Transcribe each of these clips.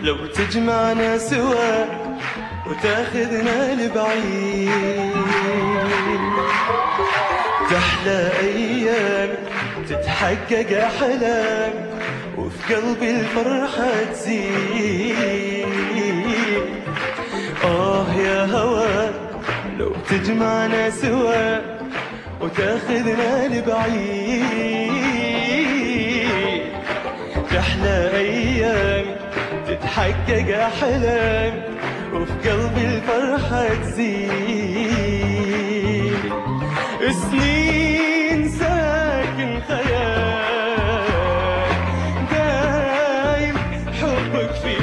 لو تجمعنا سوا وتاخذنا لبعيد، تحلى أيام تتحقق أحلام وفي قلبي الفرحة تزيد. يا هوا لو تجمعنا سوا وتاخذنا لبعيد، تحلى أيام تتحقق أحلام وفي قلبي الفرحة تزيد. سنين ساكن خيال دايم حبك في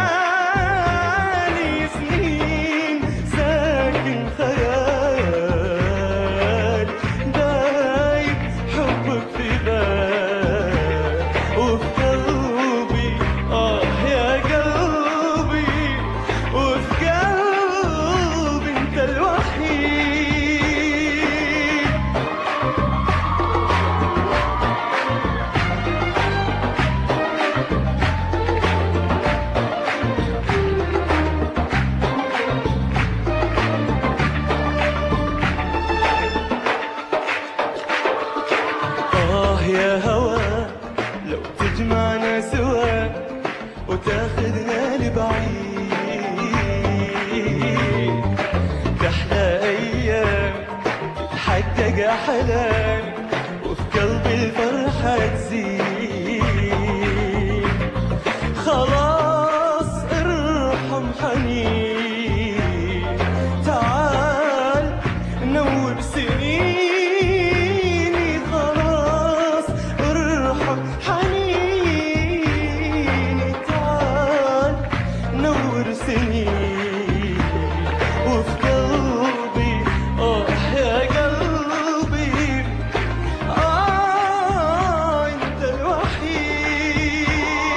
بالي، سنين ساكن خيال دايم حبك في بالي وفي قلبي. يا قلبي وفي قلبي انت الوحيد. يا هوا لو تجمعنا سوا وتاخذنا لبعيد، تحلى أيام تتحقق أحلام وفي قلبي الفرحة تزيد. خلاص ارحم حنين، تعال نوب سنين. وفي قلبي يا قلبي انت الوحيد.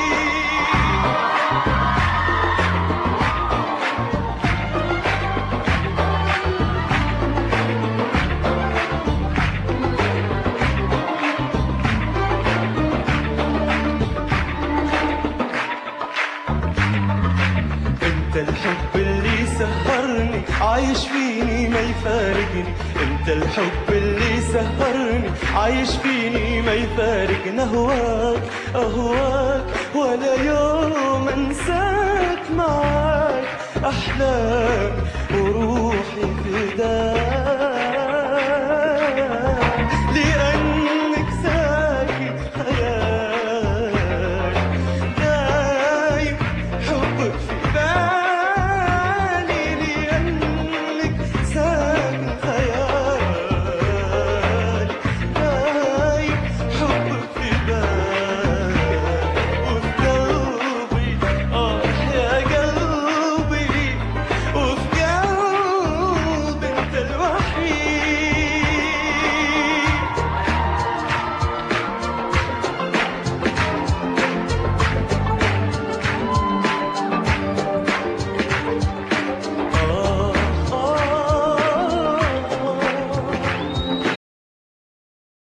انت الحب اللي سهرني عايش فيني ما يفارقني، انت الحب اللي سهرني عايش فيني ما يفارقني. اهواك اهواك ولا يوم انساك، معاك احلام وروحي فداك.